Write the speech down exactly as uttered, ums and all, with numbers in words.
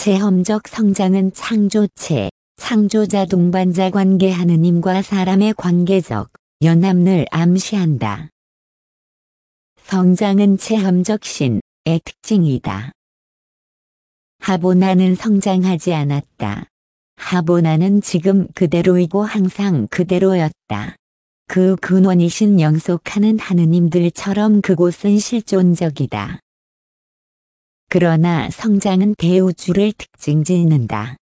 체험적 성장은 창조체, 창조자 동반자 관계 하느님과 사람의 관계적 연합을 암시한다. 성장은 체험적 신의 특징이다. 하보나는 성장하지 않았다. 하보나는 지금 그대로이고 항상 그대로였다. 그 근원이신 영속하는 하느님들처럼 그곳은 실존적이다. 그러나 성장은 대우주를 특징 짓는다.